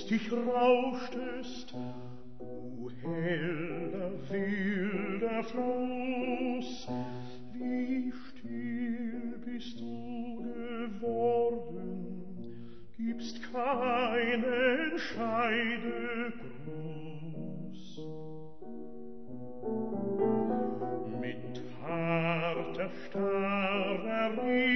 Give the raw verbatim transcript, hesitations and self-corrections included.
lustig rauschtest, du heller, wilder Fluss, wie still bist du geworden, gibst keinen Scheidegruß. Mit harter, starrer